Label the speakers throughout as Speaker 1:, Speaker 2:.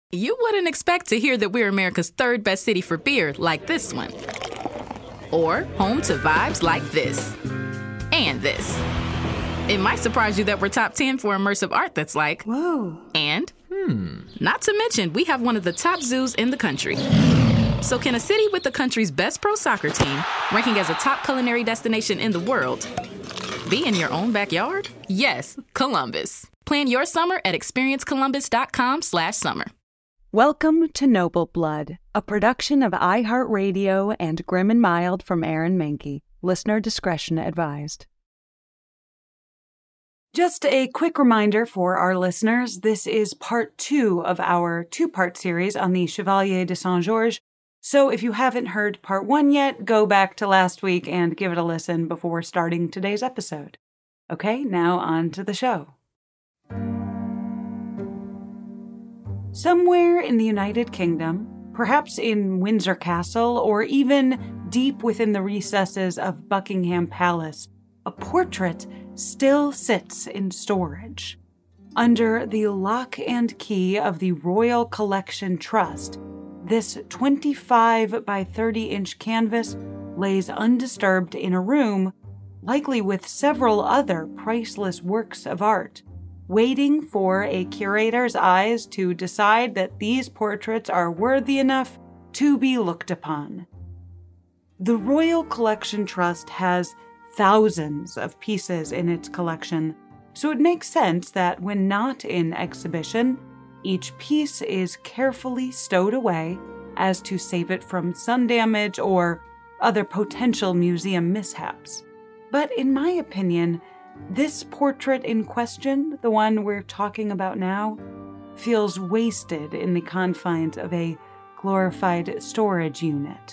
Speaker 1: You wouldn't expect to hear that we're America's third best city for beer like this one. Or home to vibes like this. And this. It might surprise you that we're top 10 for immersive art that's like,
Speaker 2: whoa.
Speaker 1: And, not to mention, we have one of the top zoos in the country. So can a city with the country's best pro soccer team, ranking as a top culinary destination in the world, be in your own backyard? Yes, Columbus. Plan your summer at experiencecolumbus.com/summer.
Speaker 2: Welcome to Noble Blood, a production of iHeartRadio and Grim and Mild from Aaron Mahnke. Listener discretion advised. Just a quick reminder for our listeners, this is part 2 of our 2-part series on the Chevalier de Saint-Georges. So if you haven't heard part 1 yet, go back to last week and give it a listen before starting today's episode. Okay, now on to the show. Somewhere in the United Kingdom, perhaps in Windsor Castle, or even deep within the recesses of Buckingham Palace, a portrait still sits in storage. Under the lock and key of the Royal Collection Trust, this 25 by 30-inch canvas lays undisturbed in a room, likely with several other priceless works of art, waiting for a curator's eyes to decide that these portraits are worthy enough to be looked upon. The Royal Collection Trust has thousands of pieces in its collection, so it makes sense that when not in exhibition, each piece is carefully stowed away as to save it from sun damage or other potential museum mishaps. But in my opinion, this portrait in question, the one we're talking about now, feels wasted in the confines of a glorified storage unit.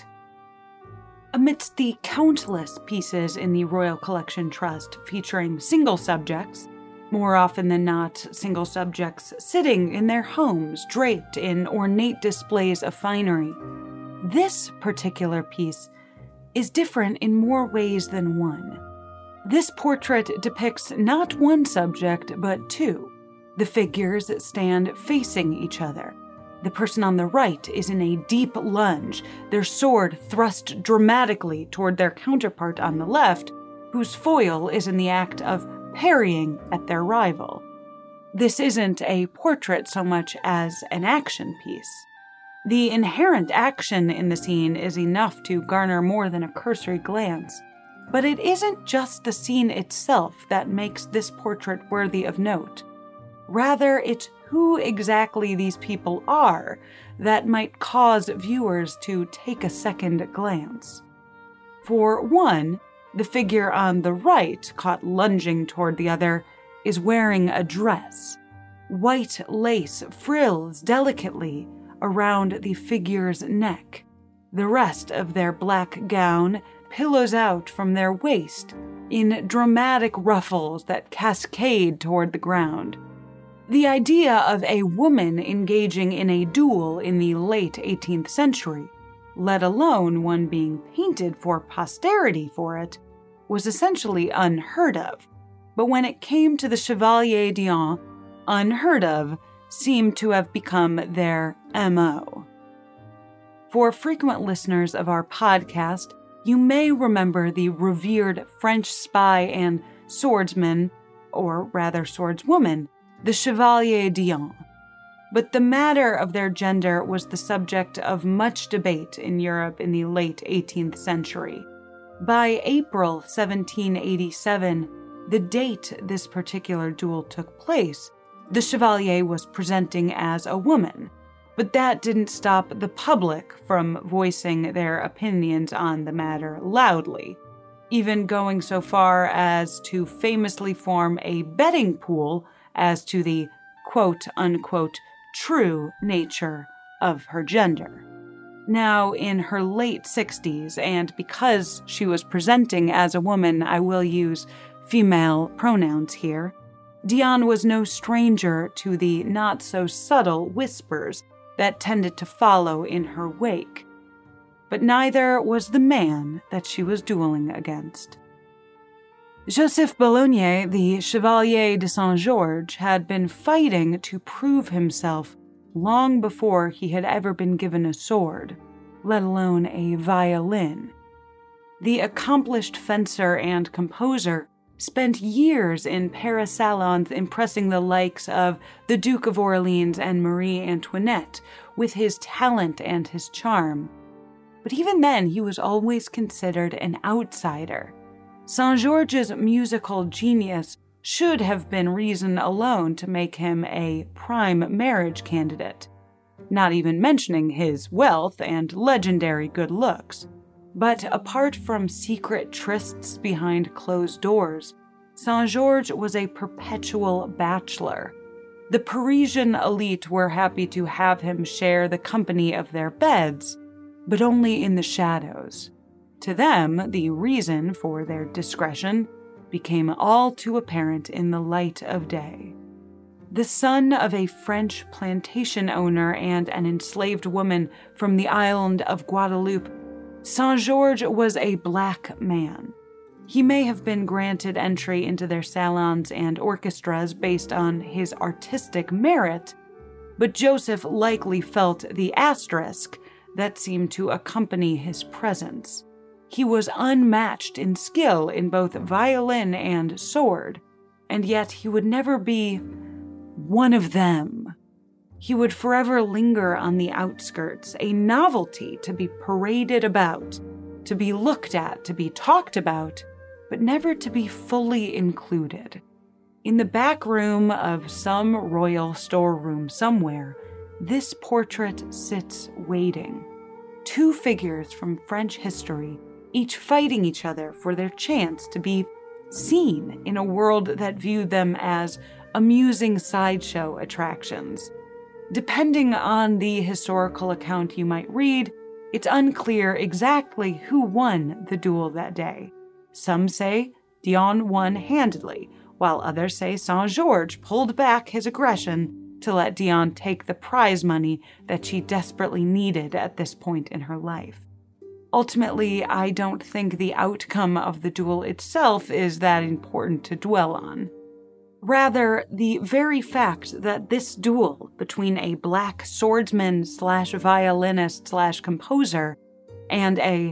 Speaker 2: Amidst the countless pieces in the Royal Collection Trust featuring single subjects, more often than not single subjects sitting in their homes draped in ornate displays of finery, this particular piece is different in more ways than one. This portrait depicts not one subject, but two. The figures stand facing each other. The person on the right is in a deep lunge, their sword thrust dramatically toward their counterpart on the left, whose foil is in the act of parrying at their rival. This isn't a portrait so much as an action piece. The inherent action in the scene is enough to garner more than a cursory glance. But it isn't just the scene itself that makes this portrait worthy of note. Rather, it's who exactly these people are that might cause viewers to take a second glance. For one, the figure on the right, caught lunging toward the other, is wearing a dress. White lace frills delicately around the figure's neck. The rest of their black gown pillows out from their waist in dramatic ruffles that cascade toward the ground. The idea of a woman engaging in a duel in the late 18th century, let alone one being painted for posterity for it, was essentially unheard of. But when it came to the Chevalier d'Eon, unheard of seemed to have become their MO. For frequent listeners of our podcast, you may remember the revered French spy and swordsman, or rather swordswoman, the Chevalier d'Eon. But the matter of their gender was the subject of much debate in Europe in the late 18th century. By April 1787, the date this particular duel took place, the Chevalier was presenting as a woman. But that didn't stop the public from voicing their opinions on the matter loudly, even going so far as to famously form a betting pool as to the quote-unquote true nature of her gender. Now, in her late 60s, and because she was presenting as a woman, I will use female pronouns here, Diane was no stranger to the not-so-subtle whispers that tended to follow in her wake. But neither was the man that she was dueling against. Joseph Boulogne, the Chevalier de Saint-Georges, had been fighting to prove himself long before he had ever been given a sword, let alone a violin. The accomplished fencer and composer spent years in Paris salons impressing the likes of the Duke of Orleans and Marie Antoinette with his talent and his charm. But even then, he was always considered an outsider. Saint-Georges' musical genius should have been reason alone to make him a prime marriage candidate, not even mentioning his wealth and legendary good looks. But apart from secret trysts behind closed doors, Saint-Georges was a perpetual bachelor. The Parisian elite were happy to have him share the company of their beds, but only in the shadows. To them, the reason for their discretion became all too apparent in the light of day. The son of a French plantation owner and an enslaved woman from the island of Guadeloupe, Saint-Georges was a black man. He may have been granted entry into their salons and orchestras based on his artistic merit, but Joseph likely felt the asterisk that seemed to accompany his presence. He was unmatched in skill in both violin and sword, and yet he would never be one of them. He would forever linger on the outskirts, a novelty to be paraded about, to be looked at, to be talked about, but never to be fully included. In the back room of some royal storeroom somewhere, this portrait sits waiting. Two figures from French history, each fighting each other for their chance to be seen in a world that viewed them as amusing sideshow attractions. Depending on the historical account you might read, it's unclear exactly who won the duel that day. Some say Dion won handedly, while others say Saint-Georges pulled back his aggression to let Dion take the prize money that she desperately needed at this point in her life. Ultimately, I don't think the outcome of the duel itself is that important to dwell on. Rather, the very fact that this duel between a black swordsman/violinist/composer and a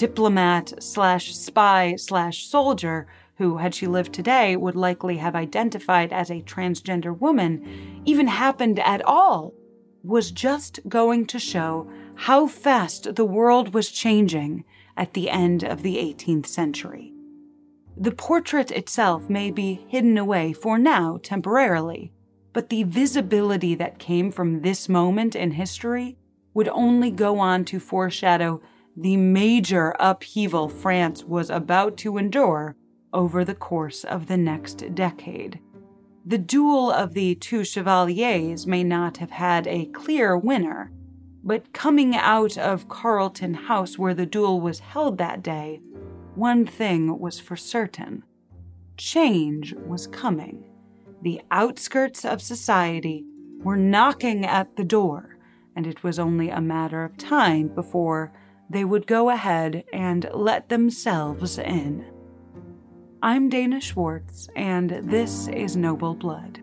Speaker 2: diplomat/spy/soldier who, had she lived today, would likely have identified as a transgender woman, even happened at all, was just going to show how fast the world was changing at the end of the 18th century. The portrait itself may be hidden away for now temporarily, but the visibility that came from this moment in history would only go on to foreshadow the major upheaval France was about to endure over the course of the next decade. The duel of the two chevaliers may not have had a clear winner, but coming out of Carlton House where the duel was held that day, one thing was for certain. Change was coming. The outskirts of society were knocking at the door, and it was only a matter of time before they would go ahead and let themselves in. I'm Dana Schwartz, and this is Noble Blood.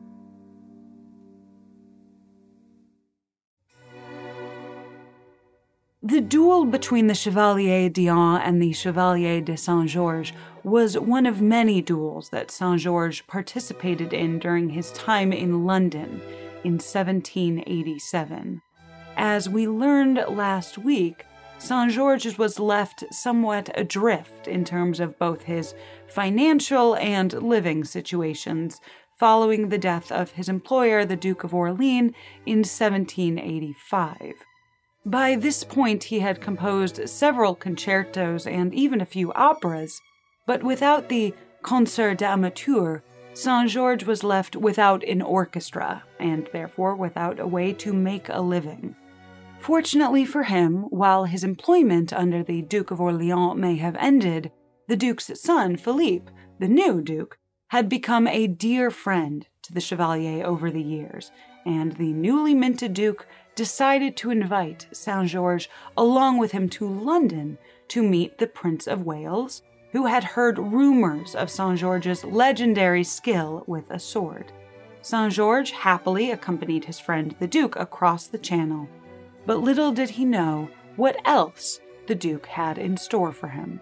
Speaker 2: The duel between the Chevalier Dion and the Chevalier de Saint-Georges was one of many duels that Saint-Georges participated in during his time in London in 1787. As we learned last week, Saint-Georges was left somewhat adrift in terms of both his financial and living situations following the death of his employer, the Duke of Orleans, in 1785. By this point, he had composed several concertos and even a few operas, but without the concert d'amateur, Saint-Georges was left without an orchestra, and therefore without a way to make a living. Fortunately for him, while his employment under the Duke of Orleans may have ended, the Duke's son, Philippe, the new Duke, had become a dear friend to the Chevalier over the years, and the newly minted Duke decided to invite Saint-Georges along with him to London to meet the Prince of Wales, who had heard rumors of Saint-Georges' legendary skill with a sword. Saint-Georges happily accompanied his friend the Duke across the Channel, but little did he know what else the Duke had in store for him.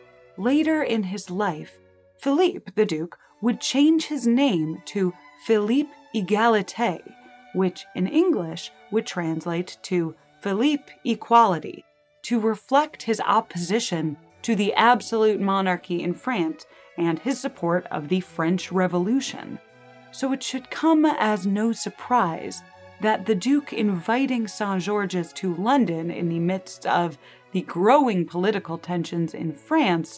Speaker 2: Later in his life, Philippe the Duke would change his name to Philippe Égalité, which in English would translate to Philippe Equality, to reflect his opposition to the absolute monarchy in France and his support of the French Revolution. So it should come as no surprise that the Duke inviting Saint-Georges to London in the midst of the growing political tensions in France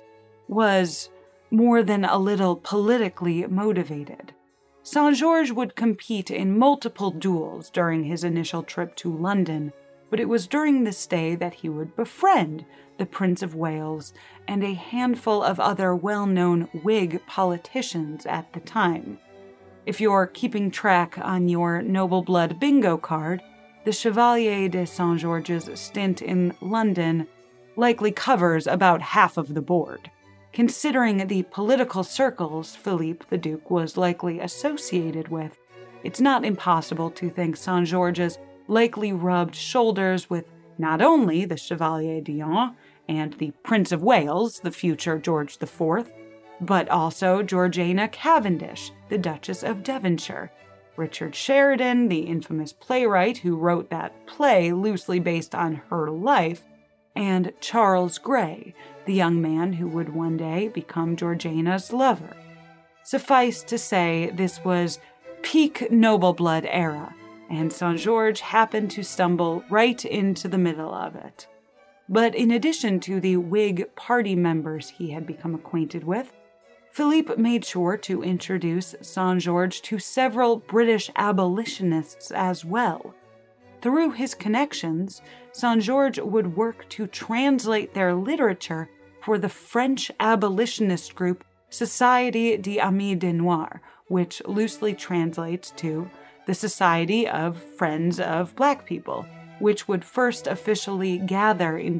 Speaker 2: was more than a little politically motivated. Saint-Georges would compete in multiple duels during his initial trip to London, but it was during this stay that he would befriend the Prince of Wales and a handful of other well-known Whig politicians at the time. If you're keeping track on your Noble Blood bingo card, the Chevalier de Saint-Georges' stint in London likely covers about half of the board. Considering the political circles Philippe the Duke was likely associated with, it's not impossible to think Saint-Georges likely rubbed shoulders with not only the Chevalier d'Eon and the Prince of Wales, the future George IV, but also Georgiana Cavendish, the Duchess of Devonshire, Richard Sheridan, the infamous playwright who wrote that play loosely based on her life, and Charles Grey, the young man who would one day become Georgiana's lover. Suffice to say, this was peak noble blood era, and Saint-Georges happened to stumble right into the middle of it. But in addition to the Whig party members he had become acquainted with, Philippe made sure to introduce Saint-Georges to several British abolitionists as well. Through his connections, Saint-Georges would work to translate their literature for the French abolitionist group Société des Amis des Noirs, which loosely translates to the Society of Friends of Black People, which would first officially gather in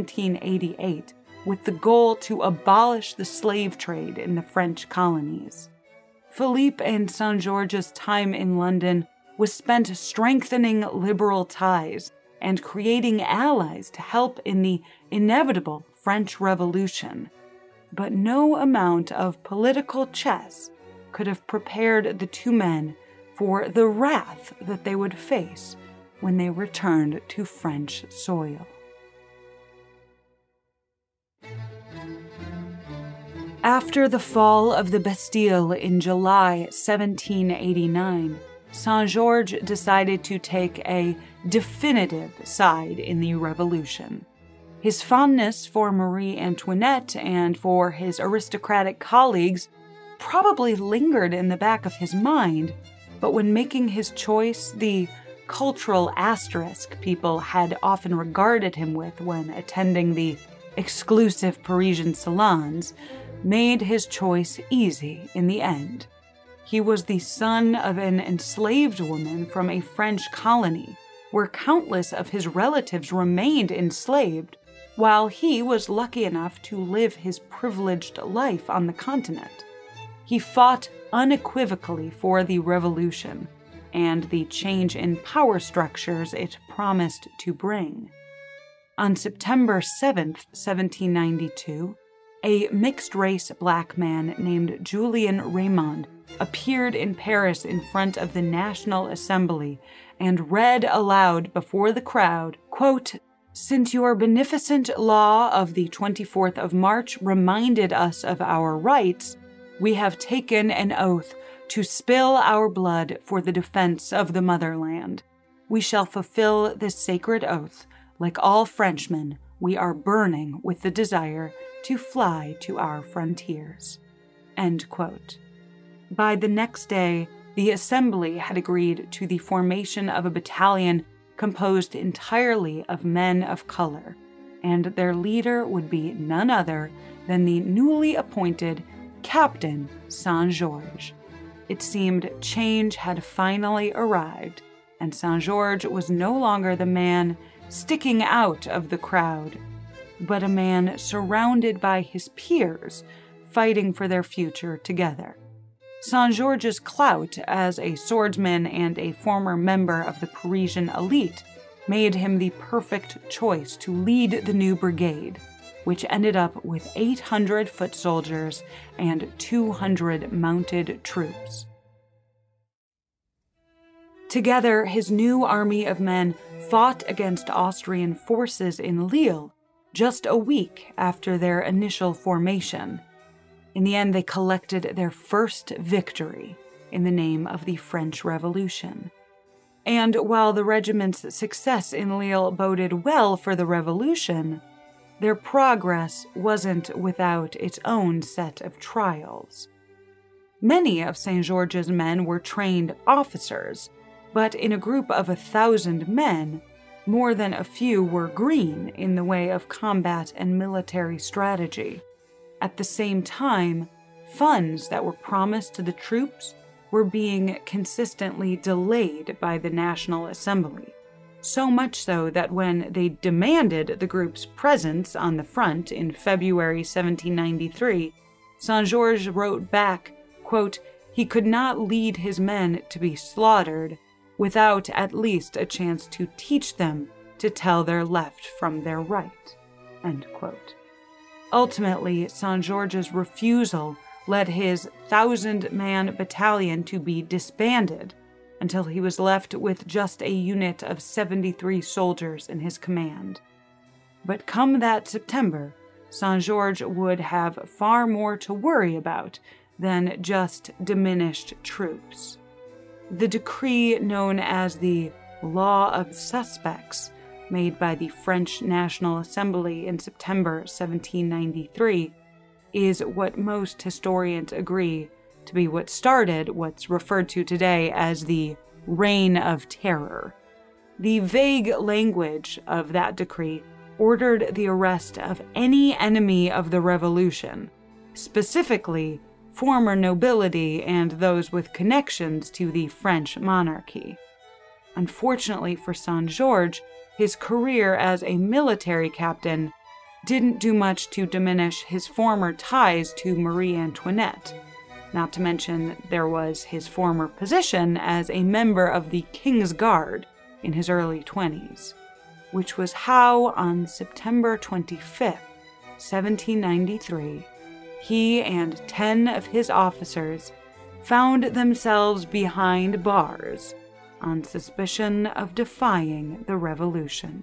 Speaker 2: 1788 with the goal to abolish the slave trade in the French colonies. Philippe and Saint-Georges' time in London was spent strengthening liberal ties and creating allies to help in the inevitable French Revolution. But no amount of political chess could have prepared the two men for the wrath that they would face when they returned to French soil. After the fall of the Bastille in July 1789, Saint-Georges decided to take a definitive side in the revolution. His fondness for Marie Antoinette and for his aristocratic colleagues probably lingered in the back of his mind, but when making his choice, the cultural asterisk people had often regarded him with when attending the exclusive Parisian salons made his choice easy in the end. He was the son of an enslaved woman from a French colony, where countless of his relatives remained enslaved, while he was lucky enough to live his privileged life on the continent. He fought unequivocally for the revolution and the change in power structures it promised to bring. On September 7, 1792, a mixed-race black man named Julien Raymond appeared in Paris in front of the National Assembly and read aloud before the crowd, quote, "Since your beneficent law of the 24th of March reminded us of our rights, we have taken an oath to spill our blood for the defense of the motherland. We shall fulfill this sacred oath. Like all Frenchmen, we are burning with the desire to fly to our frontiers." End quote. By the next day, the Assembly had agreed to the formation of a battalion composed entirely of men of color, and their leader would be none other than the newly appointed Captain Saint-Georges. It seemed change had finally arrived, and Saint-Georges was no longer the man sticking out of the crowd, but a man surrounded by his peers, fighting for their future together. Saint-Georges' clout as a swordsman and a former member of the Parisian elite made him the perfect choice to lead the new brigade, which ended up with 800 foot soldiers and 200 mounted troops. Together, his new army of men fought against Austrian forces in Lille just a week after their initial formation. In the end, they collected their first victory in the name of the French Revolution. And while the regiment's success in Lille boded well for the revolution, their progress wasn't without its own set of trials. Many of Saint-Georges' men were trained officers, but in a group of 1,000 men, more than a few were green in the way of combat and military strategy. At the same time, funds that were promised to the troops were being consistently delayed by the National Assembly. So much so that when they demanded the group's presence on the front in February 1793, Saint-Georges wrote back, quote, he could not lead his men to be slaughtered without at least a chance to teach them to tell their left from their right, end quote. Ultimately, Saint-Georges' refusal led his 1,000-man battalion to be disbanded until he was left with just a unit of 73 soldiers in his command. But come that September, Saint-Georges would have far more to worry about than just diminished troops. The decree known as the Law of Suspects, made by the French National Assembly in September 1793, is what most historians agree to be what started what's referred to today as the Reign of Terror. The vague language of that decree ordered the arrest of any enemy of the revolution, specifically former nobility and those with connections to the French monarchy. Unfortunately for Saint-Georges, his career as a military captain didn't do much to diminish his former ties to Marie Antoinette. Not to mention, there was his former position as a member of the King's Guard in his early 20s, which was how, on September 25th, 1793, he and 10 of his officers found themselves behind bars on suspicion of defying the revolution.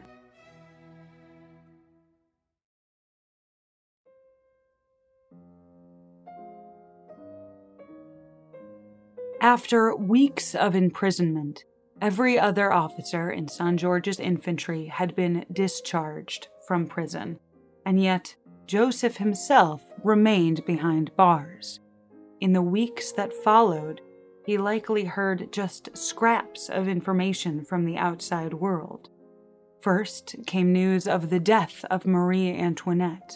Speaker 2: After weeks of imprisonment, every other officer in Saint-Georges' infantry had been discharged from prison, and yet Joseph himself remained behind bars. In the weeks that followed, he likely heard just scraps of information from the outside world. First came news of the death of Marie Antoinette.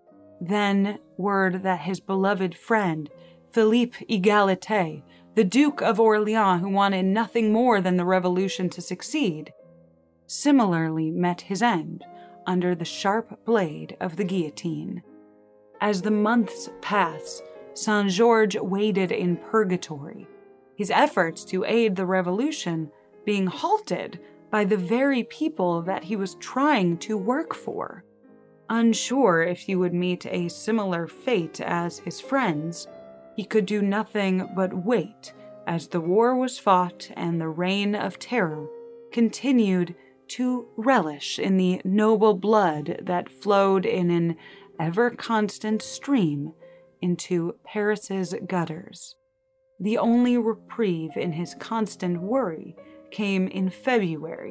Speaker 2: Then word that his beloved friend, Philippe Égalité, the Duke of Orléans, who wanted nothing more than the revolution to succeed, similarly met his end under the sharp blade of the guillotine. As the months pass, Saint-Georges waited in purgatory, his efforts to aid the revolution being halted by the very people that he was trying to work for. Unsure if he would meet a similar fate as his friends, he could do nothing but wait as the war was fought and the reign of terror continued to relish in the noble blood that flowed in an ever-constant stream into Paris's gutters. The only reprieve in his constant worry came in February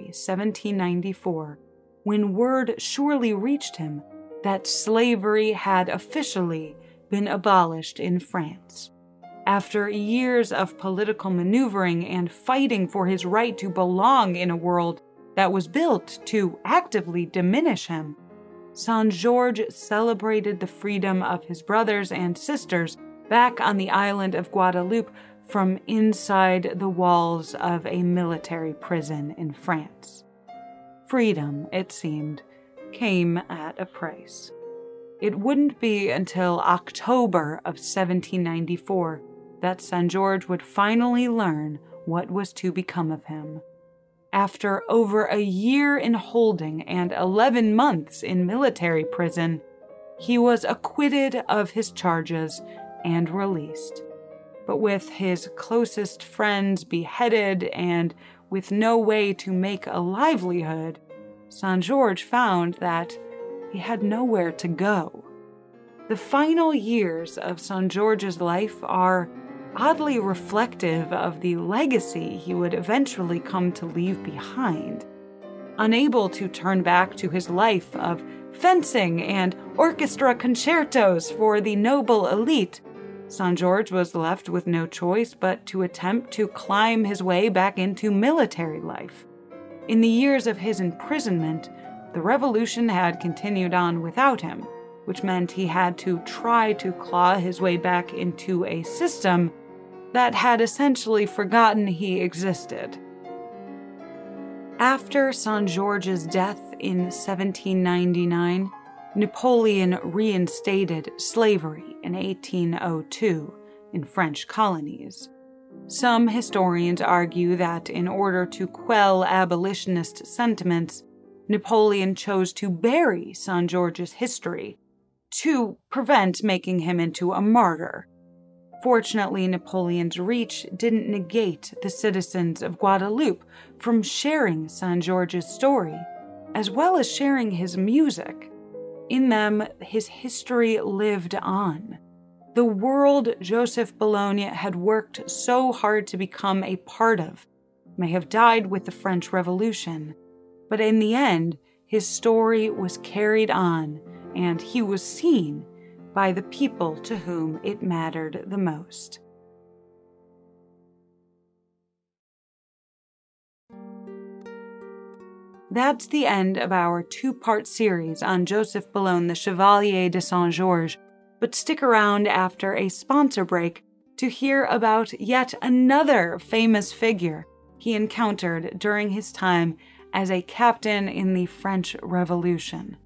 Speaker 2: 1794, when word surely reached him that slavery had officially been abolished in France. After years of political maneuvering and fighting for his right to belong in a world that was built to actively diminish him, Saint-Georges celebrated the freedom of his brothers and sisters back on the island of Guadeloupe from inside the walls of a military prison in France. Freedom, it seemed, came at a price. It wouldn't be until October of 1794 that St. George would finally learn what was to become of him. After over a year in holding and 11 months in military prison, he was acquitted of his charges and released. But with his closest friends beheaded and with no way to make a livelihood, St. George found that he had nowhere to go. The final years of St. George's life are oddly reflective of the legacy he would eventually come to leave behind. Unable to turn back to his life of fencing and orchestra concertos for the noble elite, St. George was left with no choice but to attempt to climb his way back into military life. In the years of his imprisonment, the revolution had continued on without him, which meant he had to try to claw his way back into a system that had essentially forgotten he existed. After St. George's death in 1799, Napoleon reinstated slavery in 1802 in French colonies. Some historians argue that in order to quell abolitionist sentiments, Napoleon chose to bury St. George's history to prevent making him into a martyr. Fortunately, Napoleon's reach didn't negate the citizens of Guadeloupe from sharing St. George's story, as well as sharing his music. In them, his history lived on. The world Joseph Bologna had worked so hard to become a part of may have died with the French Revolution, but in the end, his story was carried on, and he was seen by the people to whom it mattered the most. That's the end of our two-part series on Joseph Boulogne, the Chevalier de St. George, but stick around after a sponsor break to hear about yet another famous figure he encountered during his time as a captain in the French Revolution.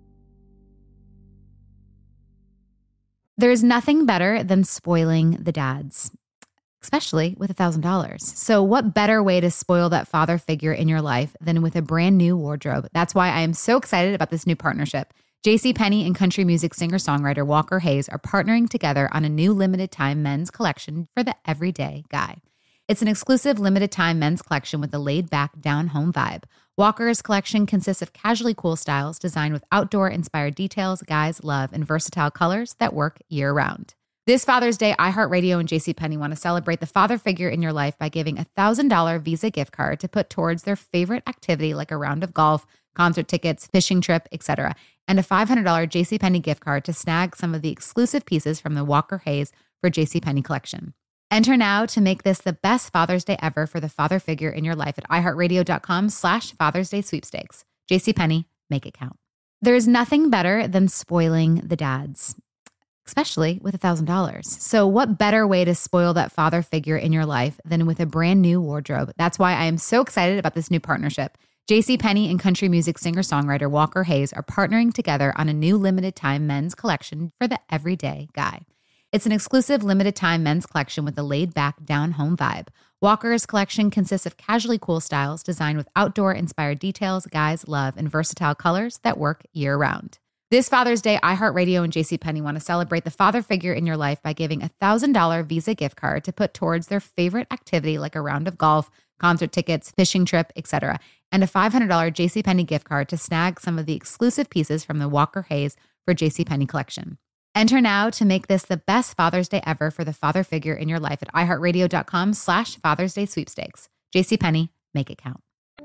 Speaker 3: There's nothing better than spoiling the dads, especially with $1,000. So what better way to spoil that father figure in your life than with a brand new wardrobe? That's why I am so excited about this new partnership. JCPenney and country music singer-songwriter Walker Hayes are partnering together on a new limited-time men's collection for the everyday guy. It's an exclusive limited-time men's collection with a laid-back, down-home vibe. Walker's collection consists of casually cool styles designed with outdoor-inspired details guys love and versatile colors that work year-round. This Father's Day, iHeartRadio and JCPenney want to celebrate the father figure in your life by giving a $1,000 Visa gift card to put towards their favorite activity like a round of golf, concert tickets, fishing trip, etc., and a $500 JCPenney gift card to snag some of the exclusive pieces from the Walker Hayes for JCPenney collection. Enter now to make this the best Father's Day ever for the father figure in your life at iHeartRadio.com/Father's Day sweepstakes. JCPenney, make it count. There's nothing better than spoiling the dads, especially with $1,000. So what better way to spoil that father figure in your life than with a brand new wardrobe? That's why I am so excited about this new partnership. JCPenney and country music singer-songwriter Walker Hayes are partnering together on a new limited-time men's collection for the everyday guy. It's an exclusive limited-time men's collection with a laid-back, down-home vibe. Walker's collection consists of casually cool styles designed with outdoor-inspired details guys love and versatile colors that work year-round. This Father's Day, iHeartRadio and JCPenney want to celebrate the father figure in your life by giving a $1,000 Visa gift card to put towards their favorite activity like a round of golf, concert tickets, fishing trip, etc., and a $500 JCPenney gift card to snag some of the exclusive pieces from the Walker Hayes for JCPenney collection. Enter now to make this the best Father's Day ever for the father figure in your life at iHeartRadio.com/Father's Day sweepstakes. JCPenney, make it count.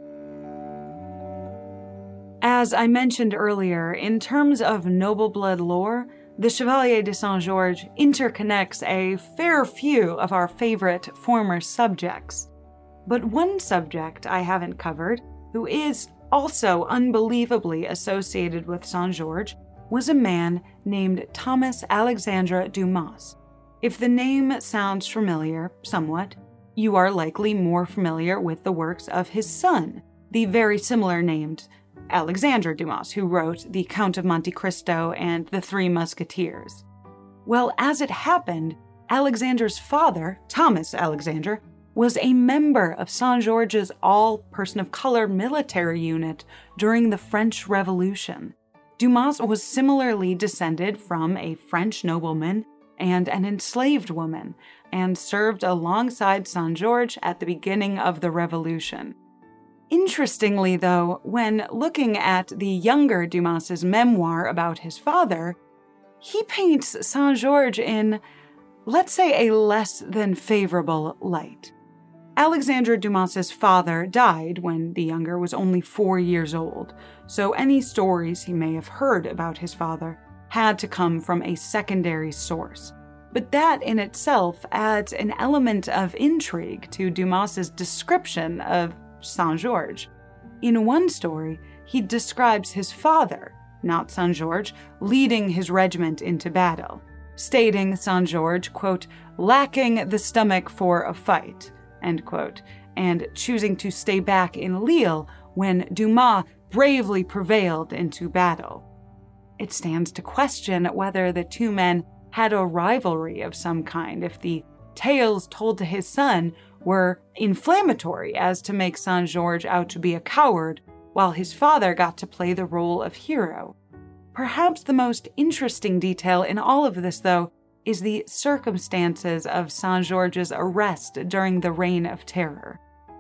Speaker 2: As I mentioned earlier, in terms of noble blood lore, the Chevalier de St. George interconnects a fair few of our favorite former subjects. But one subject I haven't covered, who is also unbelievably associated with St. George, was a man named Thomas Alexandre Dumas. If the name sounds familiar, somewhat, you are likely more familiar with the works of his son, the very similar named Alexandre Dumas, who wrote The Count of Monte Cristo and The Three Musketeers. Well, as it happened, Alexander's father, Thomas Alexander, was a member of Saint-Georges all-person-of-color military unit during the French Revolution. Dumas was similarly descended from a French nobleman and an enslaved woman, and served alongside Saint-Georges at the beginning of the Revolution. Interestingly, though, when looking at the younger Dumas's memoir about his father, he paints Saint-Georges in, let's say, a less than favorable light. Alexandre Dumas's father died when the younger was only 4 years old, so any stories he may have heard about his father had to come from a secondary source. But that in itself adds an element of intrigue to Dumas's description of Saint-Georges. In one story, he describes his father, not Saint-Georges, leading his regiment into battle, stating Saint-Georges, quote, lacking the stomach for a fight, end quote, and choosing to stay back in Lille when Dumas bravely prevailed into battle. It stands to question whether the two men had a rivalry of some kind if the tales told to his son were inflammatory as to make Saint-Georges out to be a coward, while his father got to play the role of hero. Perhaps the most interesting detail in all of this, though, is the circumstances of Saint-Georges' arrest during the Reign of Terror.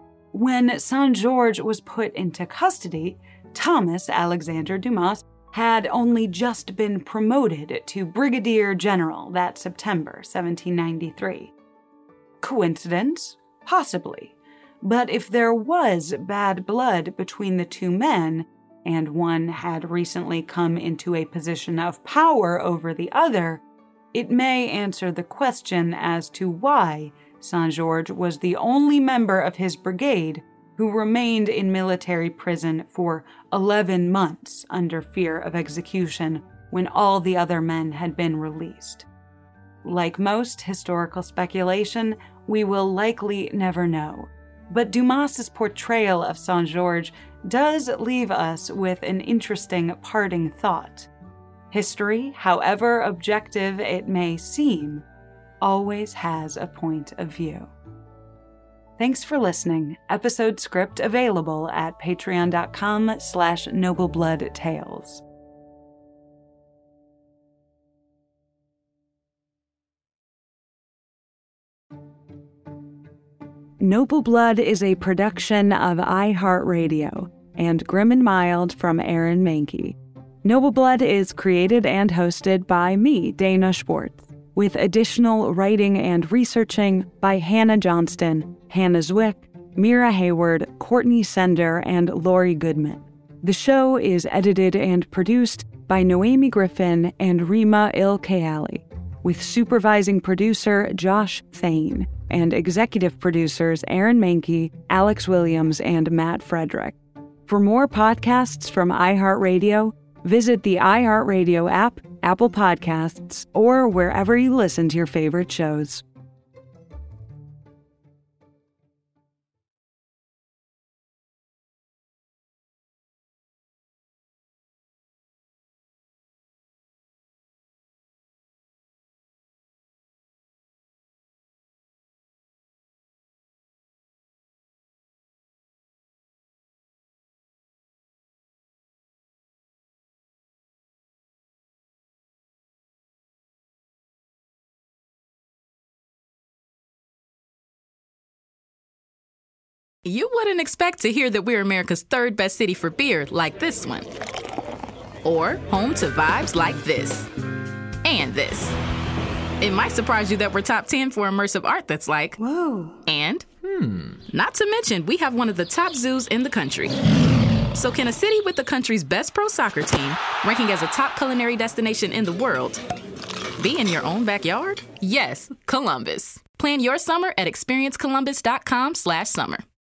Speaker 2: When Saint-Georges was put into custody, Thomas Alexander Dumas had only just been promoted to brigadier general that September 1793. Coincidence? Possibly. But if there was bad blood between the two men, and one had recently come into a position of power over the other, it may answer the question as to why Saint-Georges was the only member of his brigade who remained in military prison for 11 months under fear of execution when all the other men had been released. Like most historical speculation, we will likely never know, but Dumas's portrayal of Saint-Georges does leave us with an interesting parting thought. History, however objective it may seem, always has a point of view. Thanks for listening. Episode script available at patreon.com/noblebloodtales. Noble Blood is a production of iHeartRadio and Grim and Mild from Aaron Mahnke. Noble Blood is created and hosted by me, Dana Schwartz, with additional writing and researching by Hannah Johnston, Hannah Zwick, Mira Hayward, Courtney Sender, and Lori Goodman. The show is edited and produced by Noemi Griffin and Rima Il-Kayali, with supervising producer Josh Thane and executive producers Aaron Mahnke, Alex Williams, and Matt Frederick. For more podcasts from iHeartRadio, visit the iHeartRadio app, Apple Podcasts, or wherever you listen to your favorite shows.
Speaker 1: You wouldn't expect to hear that we're America's third best city for beer like this one. Or home to vibes like this. And this. It might surprise you that we're top 10 for immersive art that's like,
Speaker 2: whoa.
Speaker 1: And, not to mention, we have one of the top zoos in the country. So can a city with the country's best pro soccer team, ranking as a top culinary destination in the world, be in your own backyard? Yes, Columbus. Plan your summer at experiencecolumbus.com/summer.